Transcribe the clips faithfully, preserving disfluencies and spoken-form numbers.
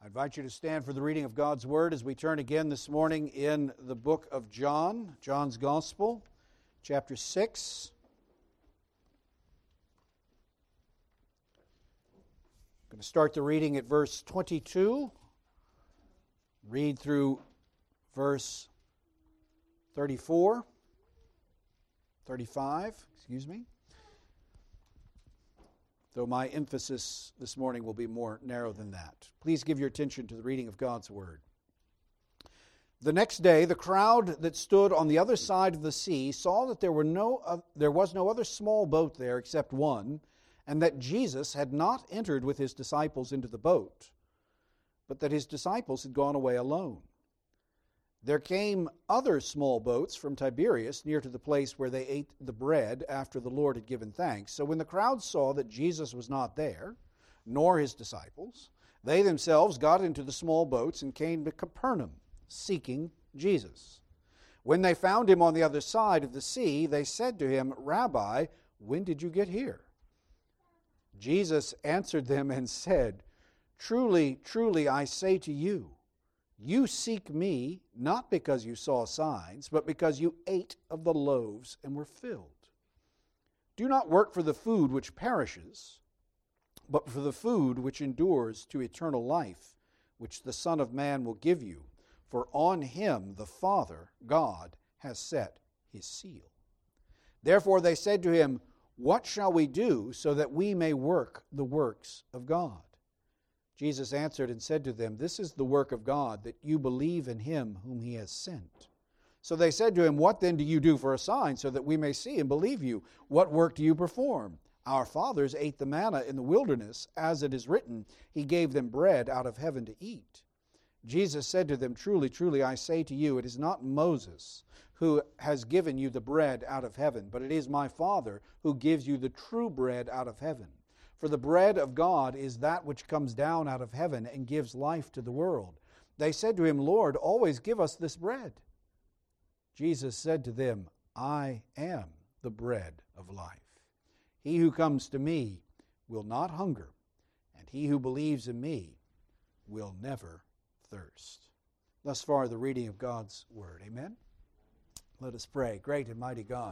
invite you to stand for the reading of God's Word as we turn again this morning in the book of John, John's Gospel, chapter six. I'm going to start the reading at verse twenty-two, read through verse thirty-four, thirty-five, excuse me. Though my emphasis this morning will be more narrow than that. Please give your attention to the reading of God's Word. The next day, the crowd that stood on the other side of the sea saw that there were no, uh, there was no other small boat there except one, and that Jesus had not entered with his disciples into the boat, but that his disciples had gone away alone. There came other small boats from Tiberias near to the place where they ate the bread after the Lord had given thanks. So when the crowd saw that Jesus was not there, nor his disciples, they themselves got into the small boats and came to Capernaum, seeking Jesus. When they found him on the other side of the sea, they said to him, "Rabbi, when did you get here?" Jesus answered them and said, "Truly, truly, I say to you, you seek me not because you saw signs, but because you ate of the loaves and were filled. Do not work for the food which perishes, but for the food which endures to eternal life, which the Son of Man will give you, for on him the Father, God, has set his seal." Therefore they said to him, "What shall we do so that we may work the works of God?" Jesus answered and said to them, "This is the work of God, that you believe in him whom he has sent." So they said to him, "What then do you do for a sign, so that we may see and believe you? What work do you perform? Our fathers ate the manna in the wilderness, as it is written, he gave them bread out of heaven to eat." Jesus said to them, "Truly, truly, I say to you, it is not Moses who has given you the bread out of heaven, but it is my Father who gives you the true bread out of heaven. For the bread of God is that which comes down out of heaven and gives life to the world." They said to him, "Lord, always give us this bread." Jesus said to them, "I am the bread of life. He who comes to me will not hunger, and he who believes in me will never thirst." Thus far, the reading of God's Word. Amen? Let us pray. Great and mighty God,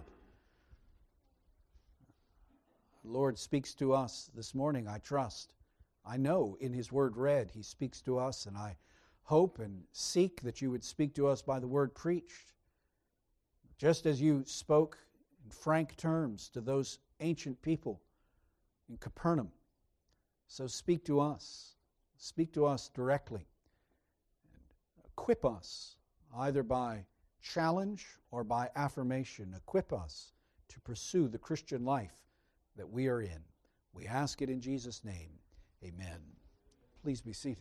the Lord speaks to us this morning, I trust. I know in his word read, he speaks to us, and I hope and seek that you would speak to us by the word preached. Just as you spoke in frank terms to those ancient people in Capernaum, so speak to us. Speak to us directly. And equip us, either by challenge or by affirmation. Equip us to pursue the Christian life that we are in. We ask it in Jesus' name. Amen. Please be seated.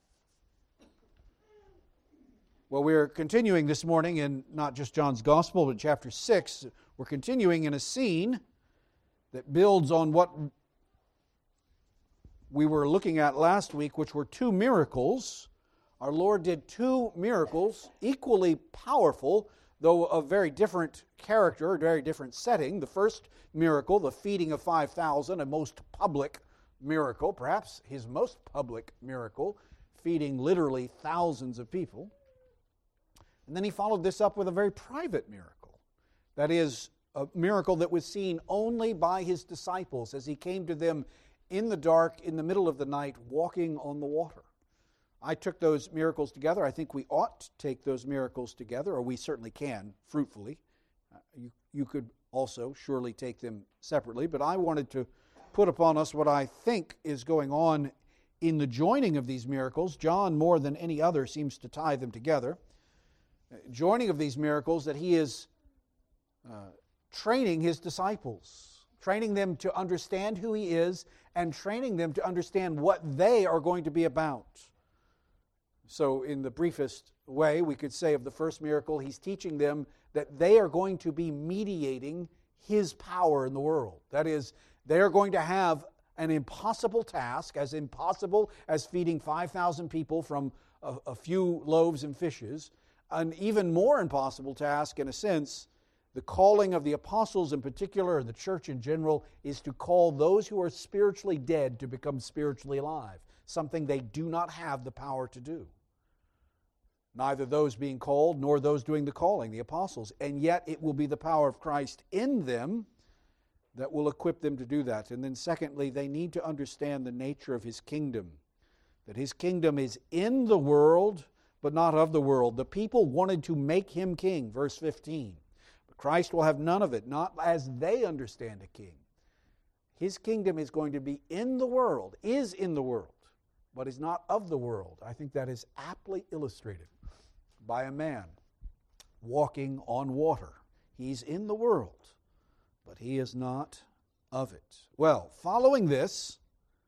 Well, we're continuing this morning in not just John's Gospel, but chapter six. We're continuing in a scene that builds on what we were looking at last week, which were two miracles. Our Lord did two miracles, equally powerful, though of very different character, a very different setting. The first miracle, the feeding of five thousand, a most public miracle, perhaps his most public miracle, feeding literally thousands of people. And then he followed this up with a very private miracle. That is, a miracle that was seen only by his disciples as he came to them in the dark, in the middle of the night, walking on the water. I took those miracles together. I think we ought to take those miracles together, or we certainly can, fruitfully. Uh, you, you could also surely take them separately, but I wanted to put upon us what I think is going on in the joining of these miracles. John, more than any other, seems to tie them together. Uh, joining of these miracles, that he is uh, training his disciples, training them to understand who he is, and training them to understand what they are going to be about. So in the briefest way, we could say of the first miracle, he's teaching them that they are going to be mediating his power in the world. That is, they are going to have an impossible task, as impossible as feeding five thousand people from a, a few loaves and fishes, an even more impossible task, in a sense. The calling of the apostles in particular, and the church in general, is to call those who are spiritually dead to become spiritually alive. something they do not have the power to do. Neither those being called nor those doing the calling, the apostles. And yet it will be the power of Christ in them that will equip them to do that. And then secondly, they need to understand the nature of His kingdom. That His kingdom is in the world, but not of the world. The people wanted to make Him king, verse fifteen. But Christ will have none of it, not as they understand a king. His kingdom is going to be in the world, is in the world, but is not of the world. I think that is aptly illustrated by a man walking on water. He's in the world, but he is not of it. Well, following this,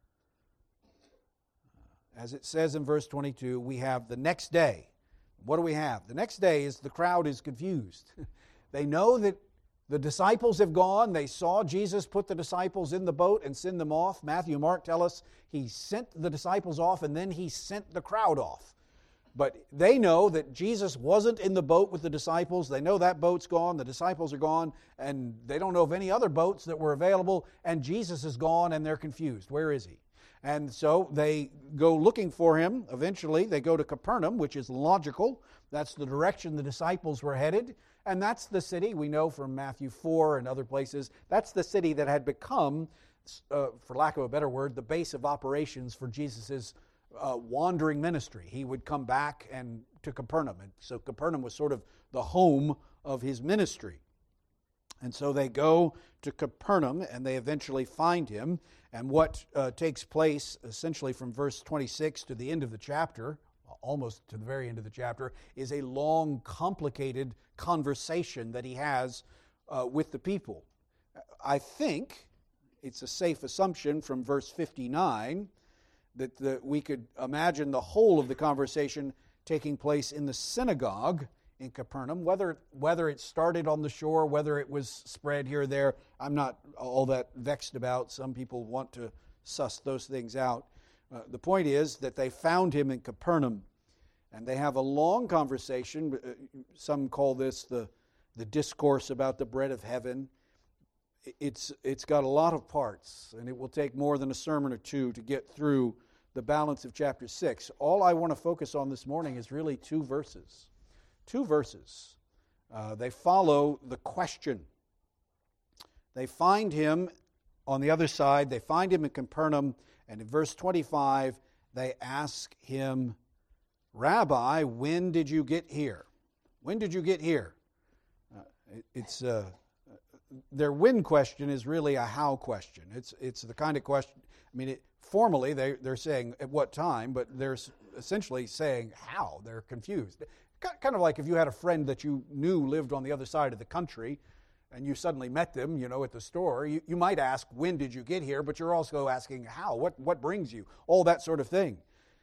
as it says in verse twenty-two, we have the next day. What do we have? The next day is the crowd is confused. They know that the disciples have gone. They saw Jesus put the disciples in the boat and send them off. Matthew and Mark tell us He sent the disciples off and then He sent the crowd off. But they know that Jesus wasn't in the boat with the disciples. They know that boat's gone, the disciples are gone, and they don't know of any other boats that were available, and Jesus is gone, and they're confused. Where is He? And so they go looking for Him. Eventually, they go to Capernaum, which is logical. That's the direction the disciples were headed. And that's the city, we know from Matthew four and other places, that's the city that had become, uh, for lack of a better word, the base of operations for Jesus' uh, wandering ministry. He would come back and to Capernaum. And so Capernaum was sort of the home of His ministry. And so they go to Capernaum and they eventually find Him. And what uh, takes place essentially from verse twenty-six to the end of the chapter, almost to the very end of the chapter, is a long, complicated conversation that He has uh, with the people. I think it's a safe assumption from verse fifty-nine that the, we could imagine the whole of the conversation taking place in the synagogue in Capernaum. Whether whether it started on the shore, whether it was spread here or there, I'm not all that vexed about. Some people want to suss those things out. Uh, the point is that they found Him in Capernaum, and they have a long conversation. Some call this the, the discourse about the bread of heaven. It's, it's got a lot of parts, and it will take more than a sermon or two to get through the balance of chapter six. All I want to focus on this morning is really two verses. Two verses. Uh, they follow the question. They find Him on the other side. They find Him in Capernaum, and in verse twenty-five, they ask Him, Rabbi, when did you get here? When did you get here? Uh, it, it's uh, their when question is really a how question. It's it's the kind of question. I mean, it, formally they they're saying at what time, but they're essentially saying how. They're confused. Kind of like if you had a friend that you knew lived on the other side of the country, and you suddenly met them, you know, at the store. You, you might ask, when did you get here? But you're also asking how. What what brings you? All that sort of thing.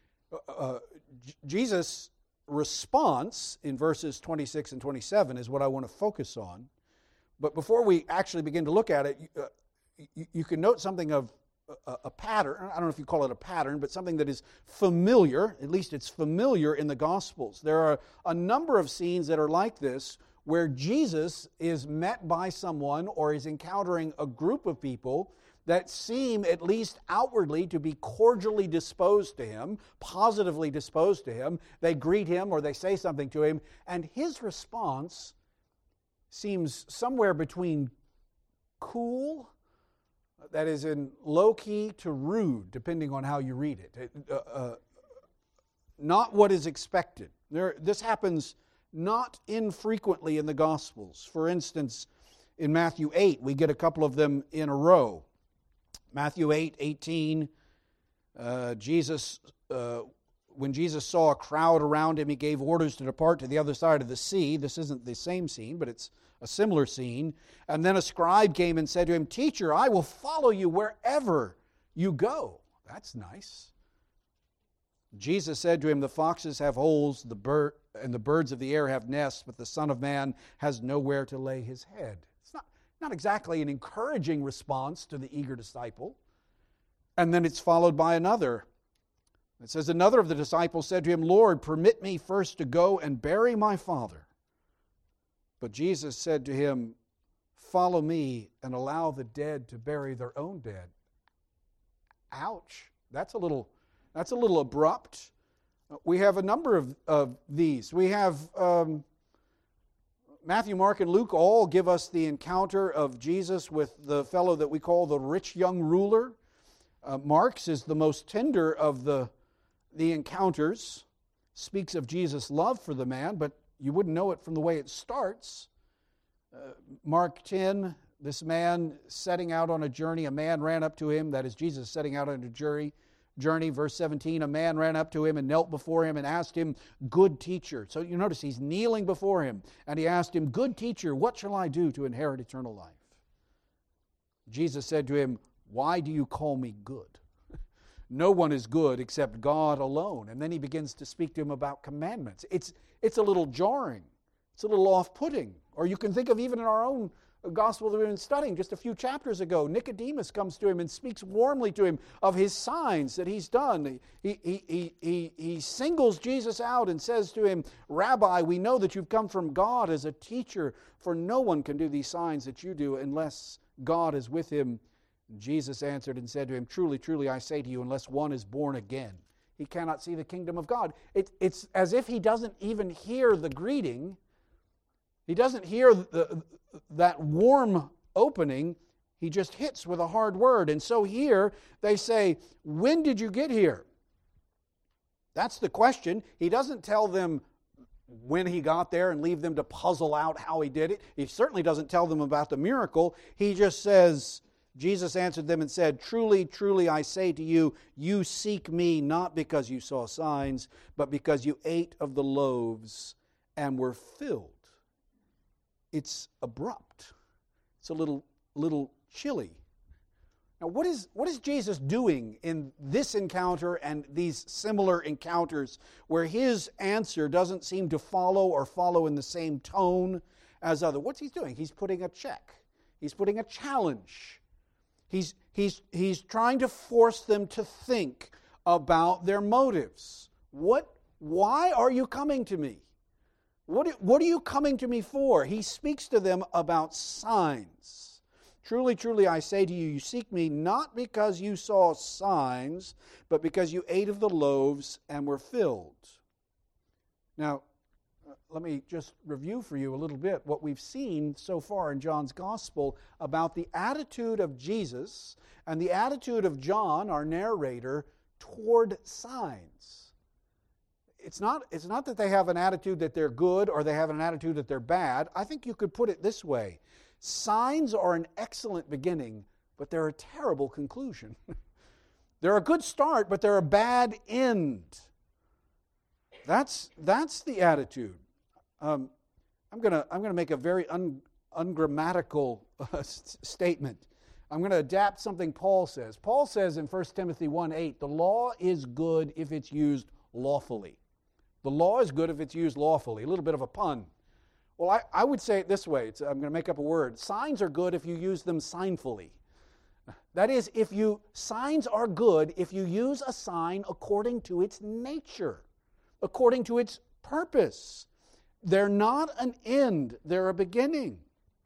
Uh, J- Jesus' response in verses twenty-six and twenty-seven is what I want to focus on. But before we actually begin to look at it, uh, you, you can note something of a, a pattern. I don't know if you call it a pattern, but something that is familiar, at least it's familiar in the Gospels. There are a number of scenes that are like this, where Jesus is met by someone or is encountering a group of people that seem, at least outwardly, to be cordially disposed to Him, positively disposed to Him. They greet Him or they say something to Him, and His response seems somewhere between cool, that is in low-key, to rude, depending on how you read it. it uh, uh, not what is expected. There, this happens not infrequently in the Gospels. For instance, in Matthew eight, we get a couple of them in a row. Matthew eight, eighteen, uh, Jesus, uh, when Jesus saw a crowd around Him, He gave orders to depart to the other side of the sea. This isn't the same scene, but it's a similar scene. And then a scribe came and said to Him, Teacher, I will follow you wherever you go. That's nice. Jesus said to him, The foxes have holes, the bird and the birds of the air have nests, but the Son of Man has nowhere to lay His head. It's not, not exactly an encouraging response to the eager disciple. And then it's followed by another. It says, Another of the disciples said to Him, Lord, permit me first to go and bury my father. But Jesus said to him, Follow me and allow the dead to bury their own dead. Ouch. That's a little... That's a little abrupt. We have a number of, of these. We have um, Matthew, Mark, and Luke all give us the encounter of Jesus with the fellow that we call the rich young ruler. Uh, Mark's is the most tender of the, the encounters. Speaks of Jesus' love for the man, but you wouldn't know it from the way it starts. Uh, Mark ten, this man setting out on a journey, a man ran up to him, that is Jesus setting out on a journey. Journey, verse seventeen, a man ran up to him and knelt before him and asked him, "Good teacher." So you notice he's kneeling before him, and he asked him, "Good teacher, what shall I do to inherit eternal life?" Jesus said to him, "Why do you call me good? No one is good except God alone." And then he begins to speak to him about commandments. It's, it's a little jarring. It's a little off-putting. Or you can think of even in our own gospel that we've been studying just a few chapters ago, Nicodemus comes to him and speaks warmly to him of his signs that he's done. He, he, he, he, he singles Jesus out and says to him, "Rabbi, we know that you've come from God as a teacher, for no one can do these signs that you do unless God is with him." Jesus answered and said to him, "Truly, truly, I say to you, unless one is born again, he cannot see the kingdom of God." It, it's as if he doesn't even hear the greeting. He doesn't hear the, that warm opening. He just hits with a hard word. And so here they say, "When did you get here?" That's the question. He doesn't tell them when he got there and leave them to puzzle out how he did it. He certainly doesn't tell them about the miracle. He just says, Jesus answered them and said, "Truly, truly, I say to you, you seek me not because you saw signs, but because you ate of the loaves and were filled." It's abrupt. It's a little, little chilly. Now, what is, what is Jesus doing in this encounter and these similar encounters where his answer doesn't seem to follow or follow in the same tone as other? What's he doing? He's putting a check. He's putting a challenge. He's, he's, he's trying to force them to think about their motives. What, why are you coming to me? What, what are you coming to me for? He speaks to them about signs. "Truly, truly, I say to you, you seek me not because you saw signs, but because you ate of the loaves and were filled." Now, let me just review for you a little bit what we've seen so far in John's Gospel about the attitude of Jesus and the attitude of John, our narrator, toward signs. It's not, it's not that they have an attitude that they're good or they have an attitude that they're bad. I think you could put it this way. Signs are an excellent beginning, but they're a terrible conclusion. They're a good start, but they're a bad end. That's, that's the attitude. Um, I'm going to I'm going to make a very un, ungrammatical uh, statement. I'm going to adapt something Paul says. Paul says in First Timothy one eight, "The law is good if it's used lawfully." The law is good if it's used lawfully. A little bit of a pun. Well, I, I would say it this way. It's, I'm going to make up a word. Signs are good if you use them signfully. That is, if you signs are good if you use a sign according to its nature, according to its purpose. They're not an end. They're a beginning.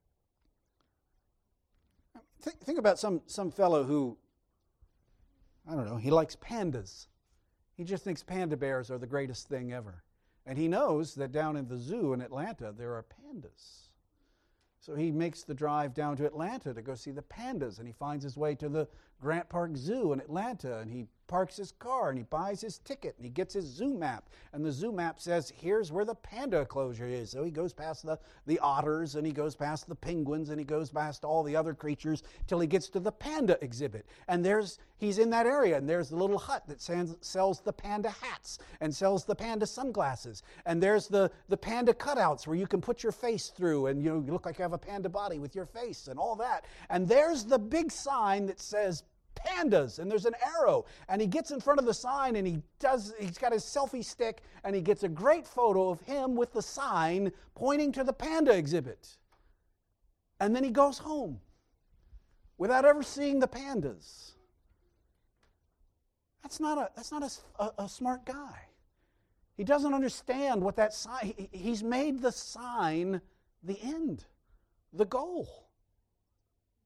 Think, think about some, some fellow who, I don't know, he likes pandas. He just thinks panda bears are the greatest thing ever. And he knows that down in the zoo in Atlanta, there are pandas. So he makes the drive down to Atlanta to go see the pandas, and he finds his way to the Grant Park Zoo in Atlanta, and he parks his car, and he buys his ticket, and he gets his zoo map, and the zoo map says, here's where the panda enclosure is. So he goes past the, the otters, and he goes past the penguins, and he goes past all the other creatures till he gets to the panda exhibit. And there's he's in that area, and there's the little hut that sans, sells the panda hats and sells the panda sunglasses. And there's the, the panda cutouts where you can put your face through, and you know, you look like you have a panda body with your face and all that. And there's the big sign that says pandas, and there's an arrow, and he gets in front of the sign, and he does he's got his selfie stick, and he gets a great photo of him with the sign pointing to the panda exhibit. And then he goes home without ever seeing the pandas. That's not a that's not a, a, a smart guy. He doesn't understand what that sign he, he's made the sign the end, the goal.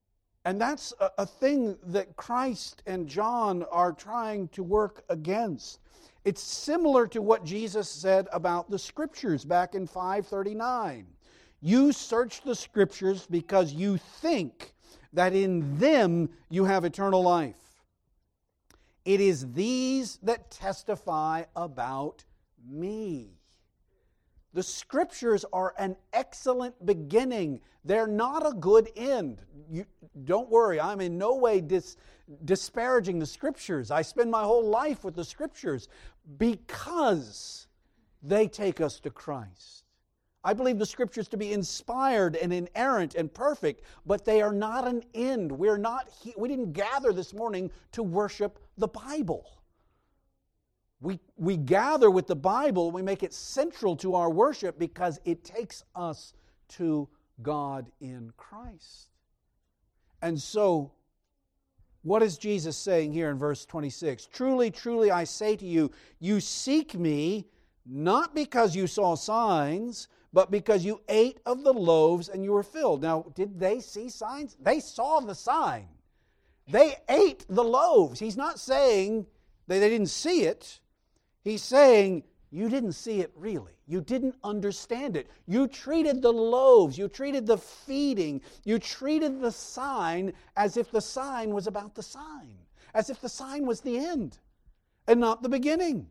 And that's a, a thing that Christ and John are trying to work against. It's similar to what Jesus said about the Scriptures back in five thirty-nine. You search the Scriptures because you think that in them you have eternal life. It is these that testify about me. The Scriptures are an excellent beginning. They're not a good end. You, don't worry, I'm in no way dis, disparaging the Scriptures. I spend my whole life with the Scriptures because they take us to Christ. I believe the Scriptures to be inspired and inerrant and perfect, but they are not an end. We're not. We didn't gather this morning to worship the Bible. We, we gather with the Bible, we make it central to our worship because it takes us to God in Christ. And so, what is Jesus saying here in verse twenty-six? Truly, truly, I say to you, you seek me not because you saw signs, but because you ate of the loaves and you were filled. Now, did they see signs? They saw the sign. They ate the loaves. He's not saying that they didn't see it. He's saying, you didn't see it really. You didn't understand it. You treated the loaves, you treated the feeding, you treated the sign as if the sign was about the sign, as if the sign was the end and not the beginning.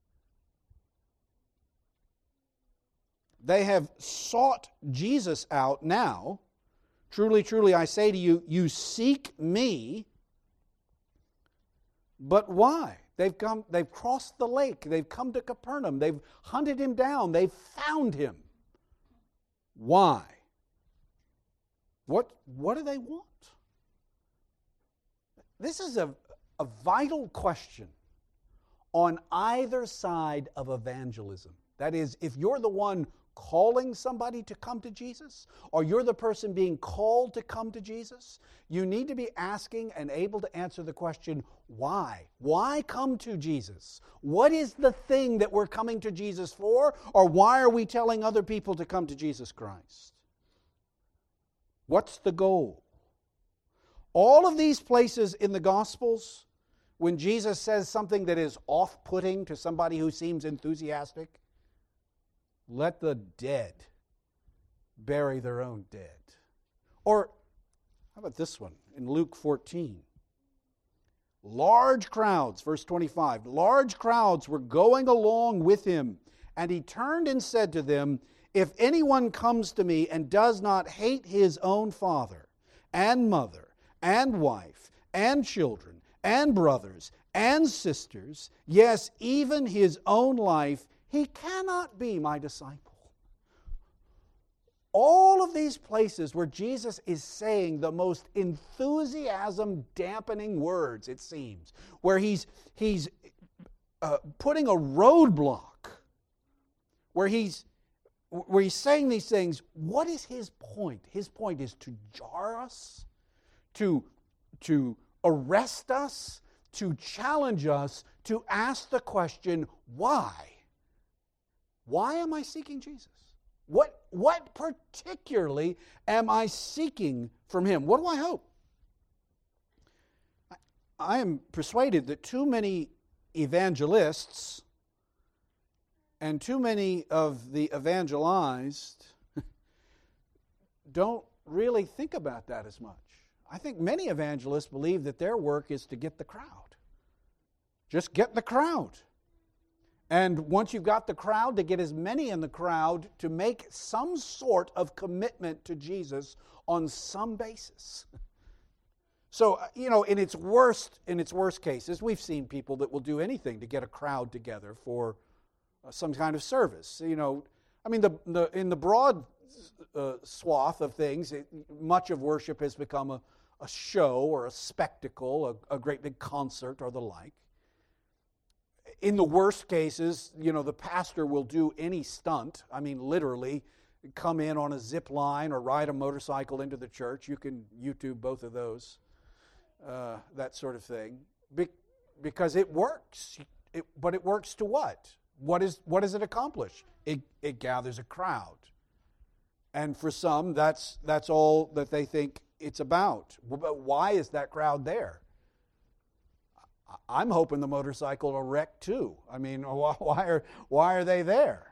They have sought Jesus out now. Truly, truly, I say to you, you seek me, but why? They've come, they've crossed the lake. They've come to Capernaum. They've hunted him down. They've found him. Why? What, what do they want? This is a, a vital question on either side of evangelism. That is, if you're the one calling somebody to come to Jesus, or you're the person being called to come to Jesus, you need to be asking and able to answer the question, why? Why come to Jesus? What is the thing that we're coming to Jesus for? Or why are we telling other people to come to Jesus Christ? What's the goal? All of these places in the Gospels, when Jesus says something that is off-putting to somebody who seems enthusiastic, let the dead bury their own dead. Or, how about this one in Luke fourteen? Large crowds, verse twenty-five, large crowds were going along with him, and he turned and said to them, if anyone comes to me and does not hate his own father and mother and wife and children and brothers and sisters, yes, even his own life, he cannot be my disciple. All of these places where Jesus is saying the most enthusiasm-dampening words, it seems, where he's, he's uh, putting a roadblock, where he's, where he's saying these things, what is his point? His point is to jar us, to, to arrest us, to challenge us, to ask the question, why? Why am I seeking Jesus? What, what particularly am I seeking from him? What do I hope? I, I am persuaded that too many evangelists and too many of the evangelized don't really think about that as much. I think many evangelists believe that their work is to get the crowd. Just get the crowd. And once you've got the crowd, to get as many in the crowd to make some sort of commitment to Jesus on some basis. So, you know, in its worst, in its worst cases, we've seen people that will do anything to get a crowd together for uh, some kind of service. You know, I mean, the, the in the broad uh, swath of things, it, much of worship has become a, a show or a spectacle, a, a great big concert or the like. In the worst cases, you know, the pastor will do any stunt. I mean, literally, come in on a zip line or ride a motorcycle into the church. You can YouTube both of those, uh, that sort of thing, Be- because it works. It, but it works to what? What is what does it accomplish? It it gathers a crowd, and for some, that's that's all that they think it's about. But why is that crowd there? I'm hoping the motorcycle will wreck too. I mean, why are why are they there?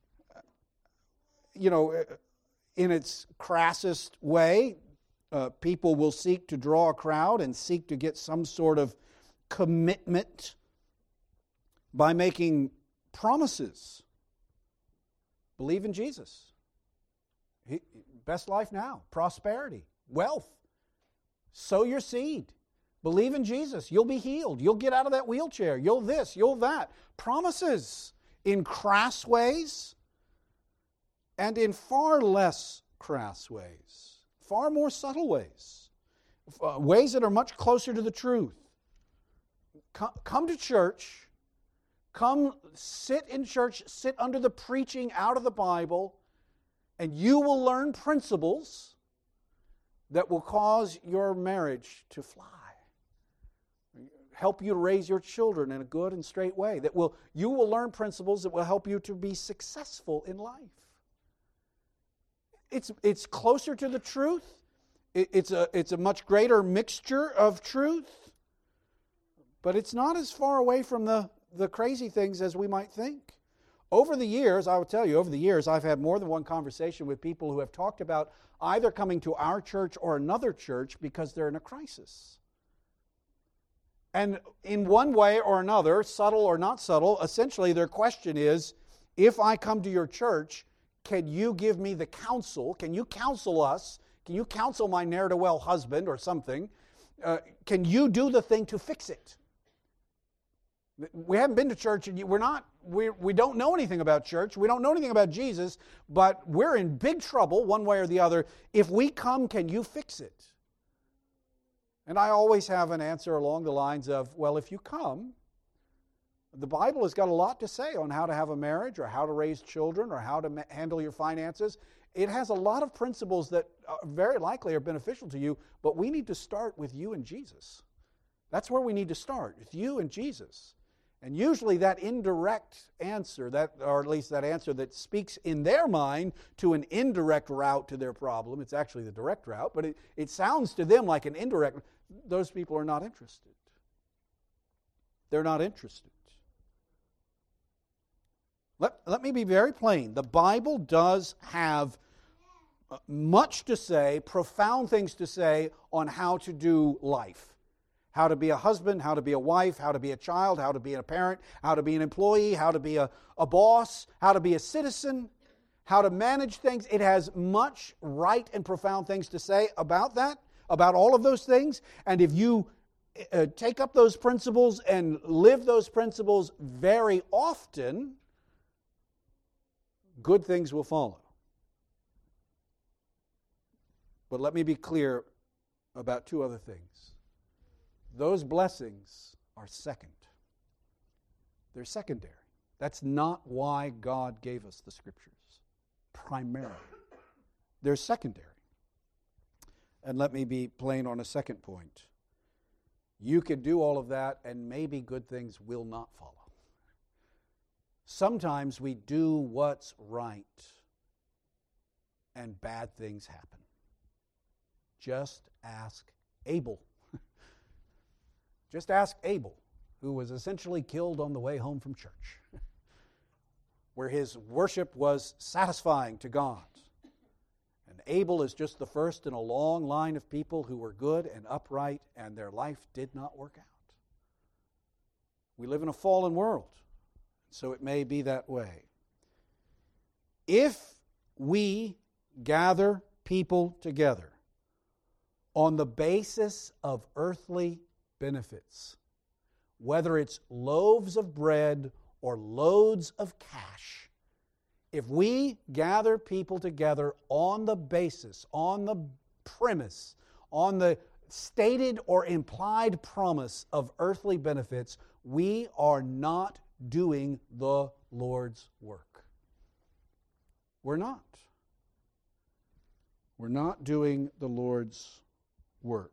You know, in its crassest way, uh, people will seek to draw a crowd and seek to get some sort of commitment by making promises. Believe in Jesus. He, best life now, prosperity, wealth. Sow your seed. Believe in Jesus. You'll be healed. You'll get out of that wheelchair. You'll this, you'll that. Promises in crass ways and in far less crass ways. Far more subtle ways. Uh, ways that are much closer to the truth. Come, come to church. Come sit in church. Sit under the preaching out of the Bible. And you will learn principles that will cause your marriage to fly. Help you to raise your children in a good and straight way. That will you will learn principles that will help you to be successful in life. It's it's closer to the truth. It, it's a it's a much greater mixture of truth, but it's not as far away from the, the crazy things as we might think. Over the years, I will tell you, over the years, I've had more than one conversation with people who have talked about either coming to our church or another church because they're in a crisis. And in one way or another, subtle or not subtle, essentially their question is, if I come to your church, can you give me the counsel? Can you counsel us? Can you counsel my ne'er-do-well husband or something? Uh, can you do the thing to fix it? We haven't been to church, and we're not, we we don't know anything about church. We don't know anything about Jesus, but we're in big trouble one way or the other. If we come, can you fix it? And I always have an answer along the lines of, well, if you come, the Bible has got a lot to say on how to have a marriage or how to raise children or how to ma- handle your finances. It has a lot of principles that are very likely are beneficial to you, but we need to start with you and Jesus. That's where we need to start, with you and Jesus. And usually that indirect answer, that or at least that answer that speaks in their mind to an indirect route to their problem, it's actually the direct route, but it, it sounds to them like an indirect. Those people are not interested. They're not interested. Let, let me be very plain. The Bible does have much to say, profound things to say on how to do life. How to be a husband, how to be a wife, how to be a child, how to be a parent, how to be an employee, how to be a, a boss, how to be a citizen, how to manage things. It has much right and profound things to say about that, about all of those things. And if you uh, take up those principles and live those principles very often, good things will follow. But let me be clear about two other things. Those blessings are second. They're secondary. That's not why God gave us the Scriptures, primarily. They're secondary. And let me be plain on a second point. You could do all of that, and maybe good things will not follow. Sometimes we do what's right, and bad things happen. Just ask Abel. Just ask Abel, who was essentially killed on the way home from church, where his worship was satisfying to God. And Abel is just the first in a long line of people who were good and upright, and their life did not work out. We live in a fallen world, so it may be that way. If we gather people together on the basis of earthly benefits, whether it's loaves of bread or loads of cash, if we gather people together on the basis, on the premise, on the stated or implied promise of earthly benefits, we are not doing the Lord's work. We're not. We're not doing the Lord's work.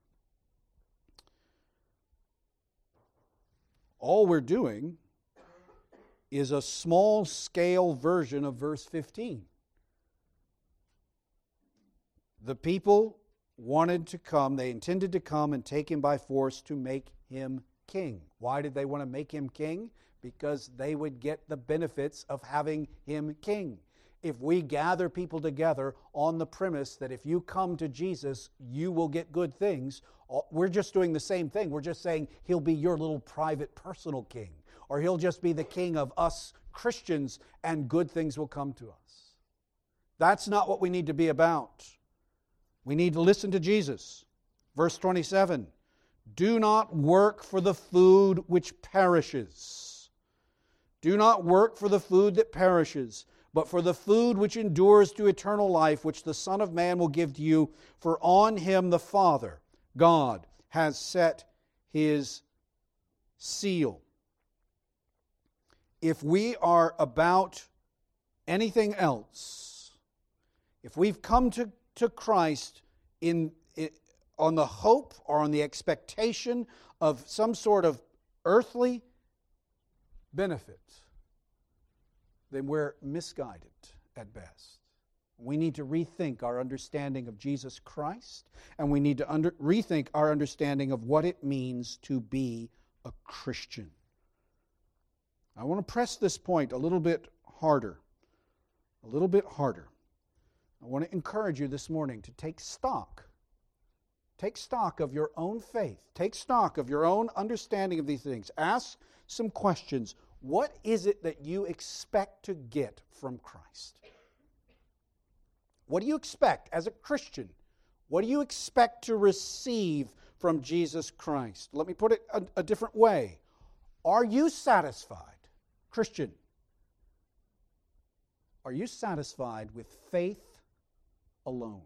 All we're doing is a small-scale version of verse fifteen. The people wanted to come, they intended to come and take him by force to make him king. Why did they want to make him king? Because they would get the benefits of having him king. If we gather people together on the premise that if you come to Jesus, you will get good things, we're just doing the same thing. We're just saying he'll be your little private personal king, or he'll just be the king of us Christians and good things will come to us. That's not what we need to be about. We need to listen to Jesus. Verse twenty-seven, do not work for the food which perishes. Do not work for the food that perishes, but for the food which endures to eternal life, which the Son of Man will give to you, for on him the Father, God, has set his seal. If we are about anything else, if we've come to, to Christ in, in on the hope or on the expectation of some sort of earthly benefit, then we're misguided at best. We need to rethink our understanding of Jesus Christ, and we need to under, rethink our understanding of what it means to be a Christian. I want to press this point a little bit harder, a little bit harder. I want to encourage you this morning to take stock. Take stock of your own faith. Take stock of your own understanding of these things. Ask some questions. What is it that you expect to get from Christ? What do you expect as a Christian? What do you expect to receive from Jesus Christ? Let me put it a, a different way. Are you satisfied, Christian? Are you satisfied with faith alone?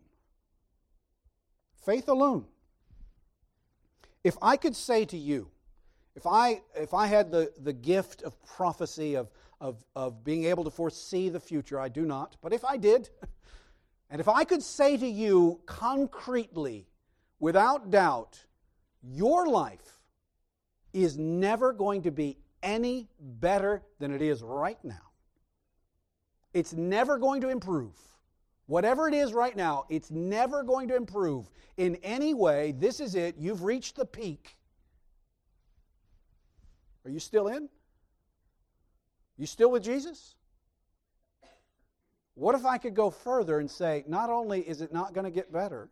Faith alone. If I could say to you, If I if I had the, the gift of prophecy, of, of, of being able to foresee the future, I do not, but if I did, and if I could say to you concretely, without doubt, your life is never going to be any better than it is right now. It's never going to improve. Whatever it is right now, it's never going to improve in any way. This is it. You've reached the peak. Are you still in? You still with Jesus? What if I could go further and say, not only is it not going to get better,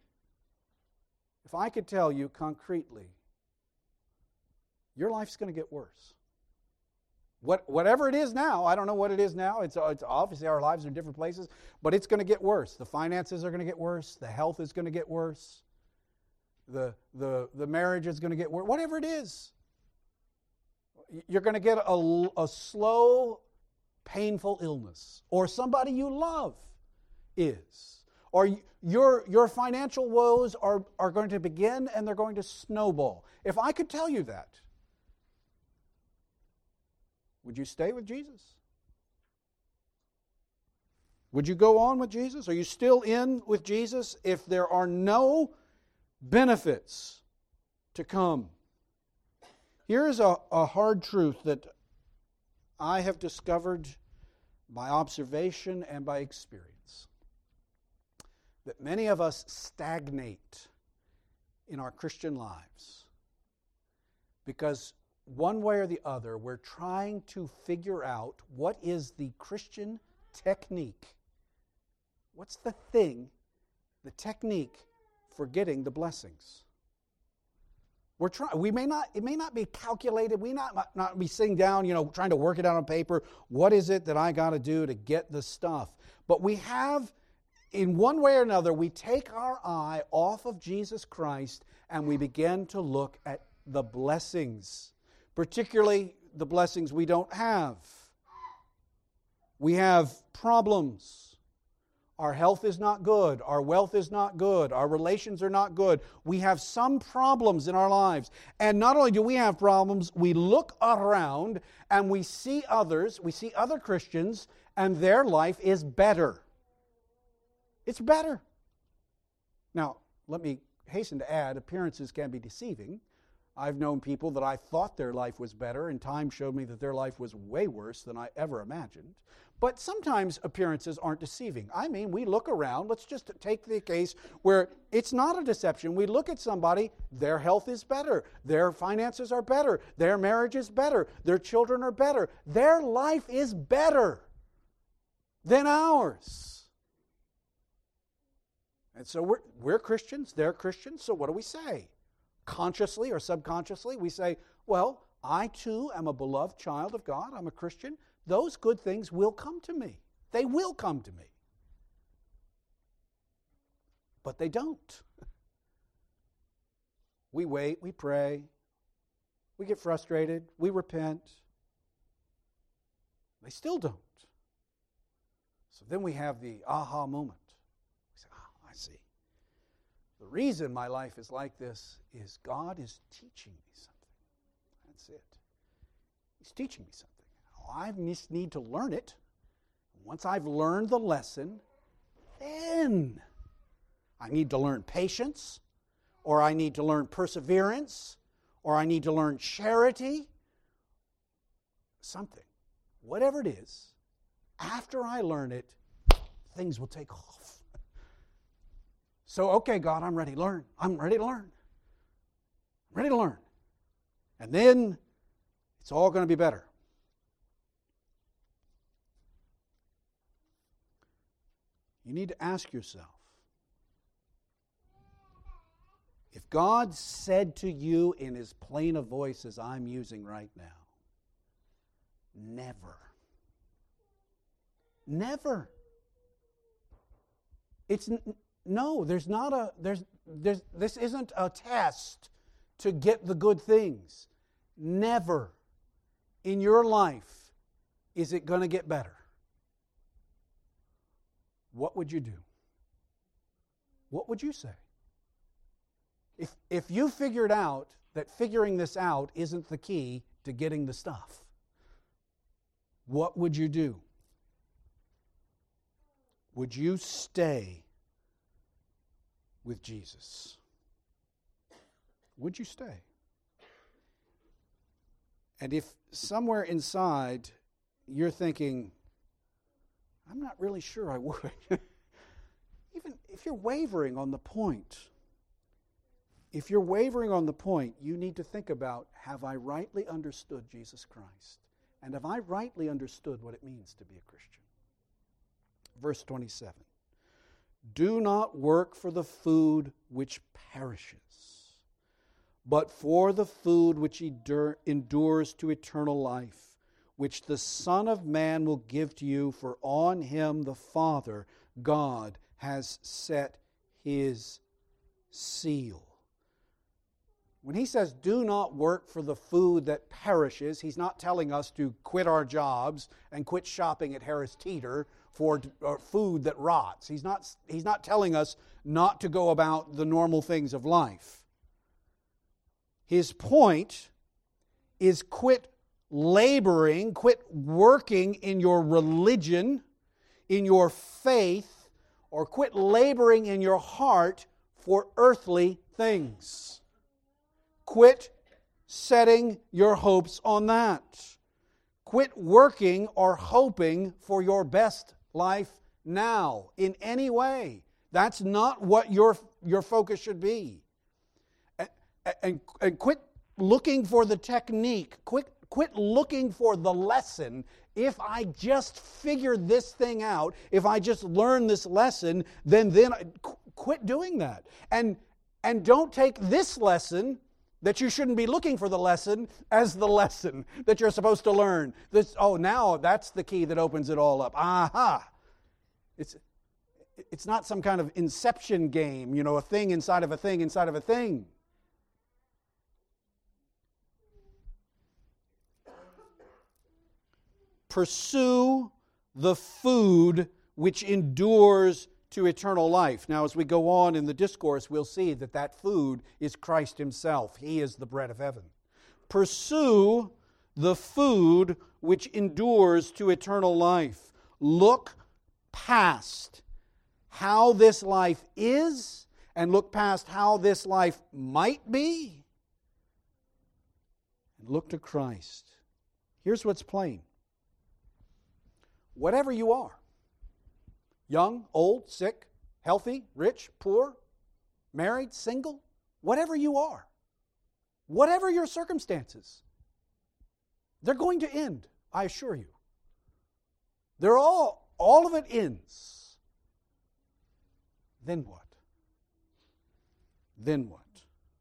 if I could tell you concretely, your life's going to get worse. What, whatever it is now, I don't know what it is now. It's, it's obviously our lives are in different places, but it's going to get worse. The finances are going to get worse. The health is going to get worse. The, the, the marriage is going to get worse. Whatever it is. You're going to get a, a slow, painful illness. Or somebody you love is. Or your, your financial woes are, are going to begin and they're going to snowball. If I could tell you that, would you stay with Jesus? Would you go on with Jesus? Are you still in with Jesus if there are no benefits to come? Here is a, a hard truth that I have discovered by observation and by experience. That many of us stagnate in our Christian lives because one way or the other, we're trying to figure out what is the Christian technique. What's the thing, the technique for getting the blessings? We're trying. We may not. It may not be calculated. We not not be sitting down, you know, trying to work it out on paper. What is it that I got to do to get the stuff? But we have, in one way or another, we take our eye off of Jesus Christ and we begin to look at the blessings. Particularly the blessings we don't have. We have problems. Our health is not good. Our wealth is not good. Our relations are not good. We have some problems in our lives. And not only do we have problems, we look around and we see others, we see other Christians, and their life is better. It's better. Now, let me hasten to add, appearances can be deceiving. I've known people that I thought their life was better, and time showed me that their life was way worse than I ever imagined. But sometimes appearances aren't deceiving. I mean, we look around. Let's just take the case where it's not a deception. We look at somebody, their health is better, their finances are better, their marriage is better, their children are better. Their life is better than ours. And so we're, we're Christians, they're Christians, so what do we say? Consciously or subconsciously, we say, well, I too am a beloved child of God, I'm a Christian. Those good things will come to me. They will come to me. But they don't. We wait, we pray, we get frustrated, we repent. They still don't. So then we have the aha moment. We say, oh, I see. The reason my life is like this is God is teaching me something. That's it. He's teaching me something. I just need to learn it. Once I've learned the lesson, then I need to learn patience, or I need to learn perseverance, or I need to learn charity, something. Whatever it is, after I learn it, things will take off. So, okay, God, I'm ready to learn. I'm ready to learn. I'm ready to learn. And then it's all going to be better. You need to ask yourself, if God said to you in as plain a voice as I'm using right now, never, never. It's no, there's not a, there's, there's, this isn't a test to get the good things. Never in your life is it going to get better. What would you do? What would you say? If, if you figured out that figuring this out isn't the key to getting the stuff, what would you do? Would you stay with Jesus? Would you stay? And if somewhere inside you're thinking, I'm not really sure I would. Even if you're wavering on the point, if you're wavering on the point, you need to think about, have I rightly understood Jesus Christ? And have I rightly understood what it means to be a Christian? Verse twenty-seven. Do not work for the food which perishes, but for the food which endures to eternal life, which the Son of Man will give to you, for on him the Father, God, has set his seal. When he says, do not work for the food that perishes, he's not telling us to quit our jobs and quit shopping at Harris Teeter for food that rots. He's not, he's not telling us not to go about the normal things of life. His point is quit laboring, quit working in your religion, in your faith, or quit laboring in your heart for earthly things. Quit setting your hopes on that. Quit working or hoping for your best life now in any way. That's not what your, your focus should be. And, and, and quit looking for the technique. Quit, quit looking for the lesson. If I just figure this thing out, if I just learn this lesson, then, then I, qu- quit doing that. And, and don't take this lesson, that you shouldn't be looking for the lesson, as the lesson that you're supposed to learn. This, oh, now that's the key that opens it all up. Aha! It's, it's not some kind of inception game, you know, a thing inside of a thing inside of a thing. Pursue the food which endures to eternal life. Now, as we go on in the discourse, we'll see that that food is Christ himself. He is the bread of heaven. Pursue the food which endures to eternal life. Look past how this life is and look past how this life might be and look to Christ. Here's what's plain. whatever you are, young, old, sick, healthy, rich, poor, married, single, whatever you are, whatever your circumstances, they're going to end, I assure you. They're all, all of it ends. Then what? Then what?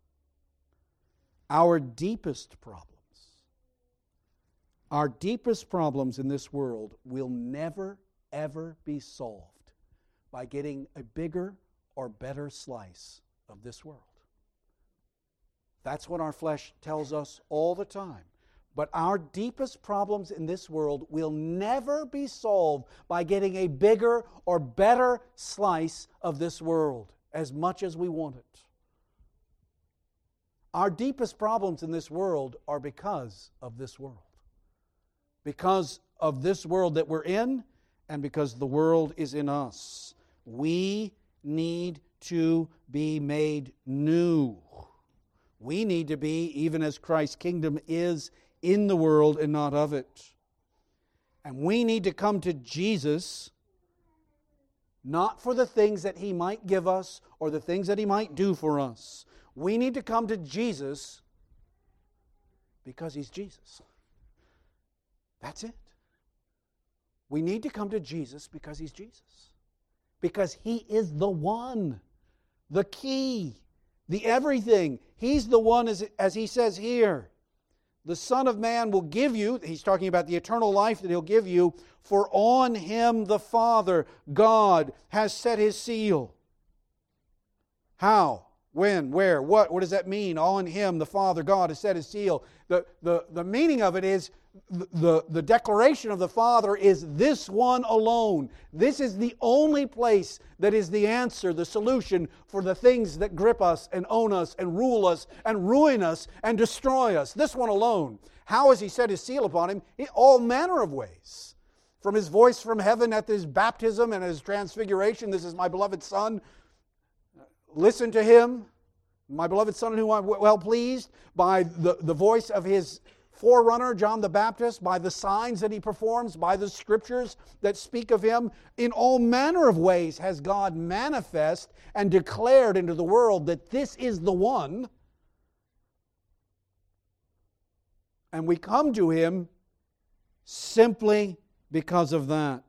Our deepest problems, our deepest problems in this world will never, ever be solved by getting a bigger or better slice of this world. That's what our flesh tells us all the time. But our deepest problems in this world will never be solved by getting a bigger or better slice of this world, as much as we want it. Our deepest problems in this world are because of this world. Because of this world that we're in, and because the world is in us. We need to be made new. We need to be, even as Christ's kingdom is in the world and not of it. And we need to come to Jesus not for the things that He might give us or the things that He might do for us. We need to come to Jesus because He's Jesus. That's it. We need to come to Jesus because He's Jesus. Because He is the one, the key, the everything. He's the one, as, as He says here. The Son of Man will give you, He's talking about the eternal life that He'll give you, for on Him the Father, God, has set His seal. How? When? Where? What? What does that mean? On Him the Father, God, has set His seal. The, the, the meaning of it is, the, the, the declaration of the Father is this one alone. This is the only place that is the answer, the solution for the things that grip us and own us and rule us and ruin us and destroy us. This one alone. How has He set His seal upon Him? In all manner of ways. From His voice from heaven at His baptism and His transfiguration, this is my beloved Son. Listen to Him, my beloved Son in whom I'm well pleased, by the, the voice of His forerunner, John the Baptist, by the signs that He performs, by the Scriptures that speak of Him. In all manner of ways has God manifest and declared into the world that this is the one. And we come to Him simply because of that.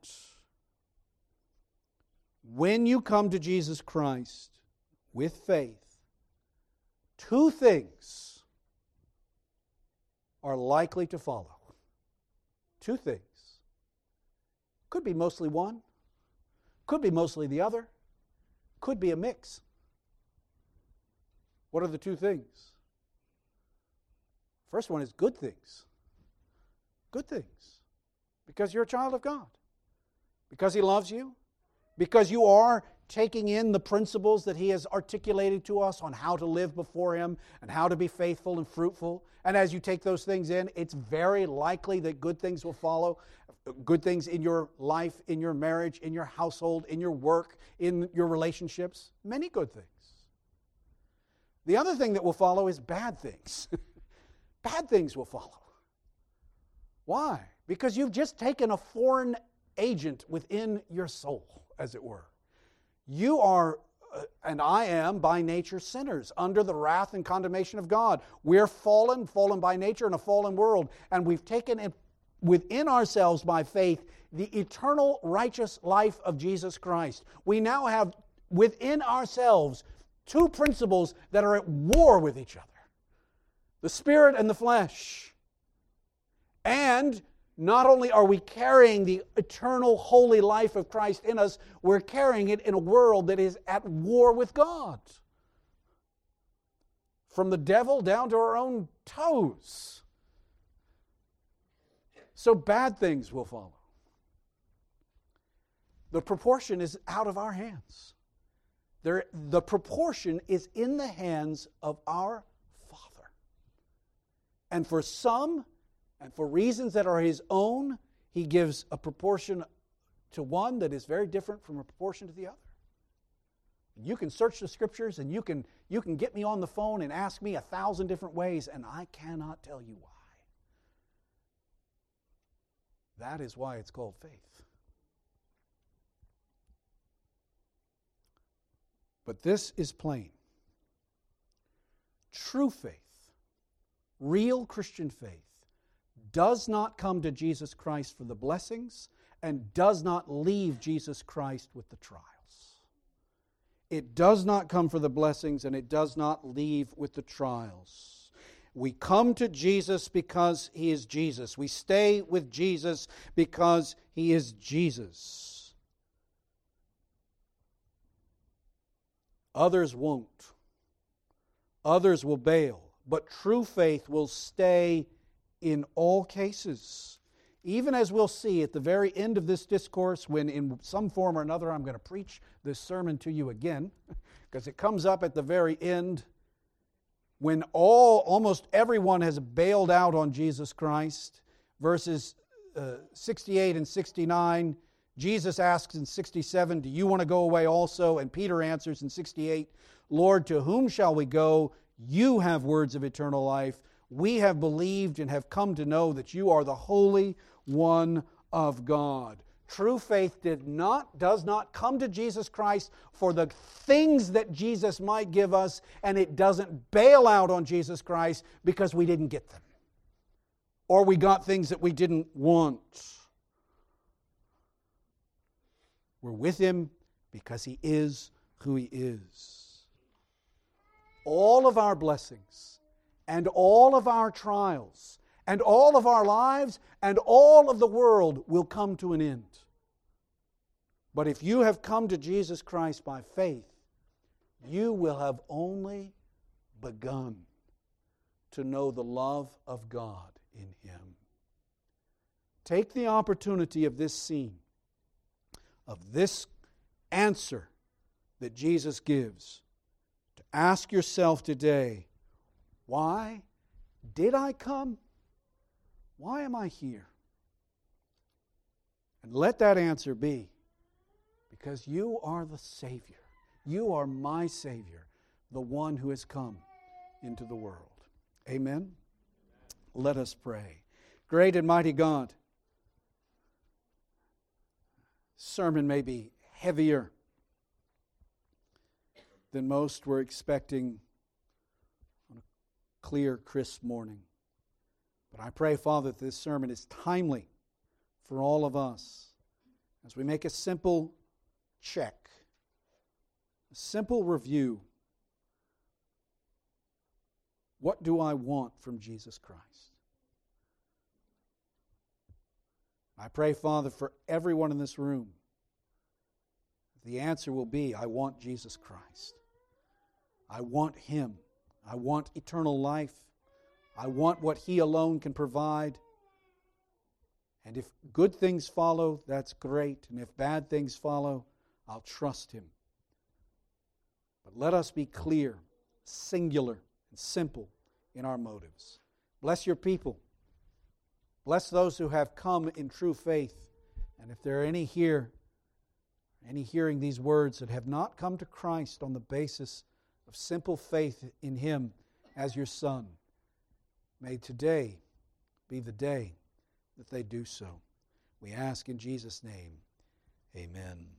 When you come to Jesus Christ with faith, two things are likely to follow. Two things. Could be mostly one. Could be mostly the other. Could be a mix. What are the two things? First one is good things. Good things. Because you're a child of God. Because He loves you. Because you are taking in the principles that He has articulated to us on how to live before Him and how to be faithful and fruitful. And as you take those things in, it's very likely that good things will follow. Good things in your life, in your marriage, in your household, in your work, in your relationships. Many good things. The other thing that will follow is bad things. Bad things will follow. Why? Because you've just taken a foreign agent within your soul, as it were. You are, uh, and I am, by nature sinners, under the wrath and condemnation of God. We're fallen, fallen by nature in a fallen world, and we've taken it within ourselves by faith the eternal righteous life of Jesus Christ. We now have within ourselves two principles that are at war with each other. The Spirit and the flesh. And not only are we carrying the eternal holy life of Christ in us, we're carrying it in a world that is at war with God. From the devil down to our own toes. So bad things will follow. The proportion is out of our hands. There, the proportion is in the hands of our Father. And for some, and for reasons that are His own, He gives a proportion to one that is very different from a proportion to the other. You can search the Scriptures and you can, you can get me on the phone and ask me a thousand different ways, and I cannot tell you why. That is why it's called faith. But this is plain. True faith, real Christian faith, does not come to Jesus Christ for the blessings and does not leave Jesus Christ with the trials. It does not come for the blessings and it does not leave with the trials. We come to Jesus because He is Jesus. We stay with Jesus because He is Jesus. Others won't. Others will bail. But true faith will stay in all cases. Even as we'll see at the very end of this discourse, when in some form or another I'm going to preach this sermon to you again, because it comes up at the very end, when all, almost everyone has bailed out on Jesus Christ. Verses uh, sixty-eight and sixty-nine, Jesus asks in sixty-seven, do you want to go away also? And Peter answers in sixty-eight, Lord, to whom shall we go? You have words of eternal life. We have believed and have come to know that you are the Holy One of God. True faith did not, does not come to Jesus Christ for the things that Jesus might give us, and it doesn't bail out on Jesus Christ because we didn't get them, or we got things that we didn't want. We're with Him because He is who He is. All of our blessings and all of our trials and all of our lives and all of the world will come to an end. But if you have come to Jesus Christ by faith, you will have only begun to know the love of God in Him. Take the opportunity of this scene, of this answer that Jesus gives, to ask yourself today, why did I come? Why am I here? And let that answer be, because you are the Savior. You are my Savior, the one who has come into the world. Amen? Let us pray. Great and mighty God, sermon may be heavier than most were expecting on a clear, crisp morning. But I pray, Father, that this sermon is timely for all of us as we make a simple check, a simple review. What do I want from Jesus Christ? I pray, Father, for everyone in this room, the answer will be, I want Jesus Christ. I want Him. I want eternal life. I want what He alone can provide. And if good things follow, that's great. And if bad things follow, I'll trust Him. But let us be clear, singular, and simple in our motives. Bless your people. Bless those who have come in true faith. And if there are any here, any hearing these words that have not come to Christ on the basis of simple faith in Him as your Son, may today be the day that they do so. We ask in Jesus' name, amen.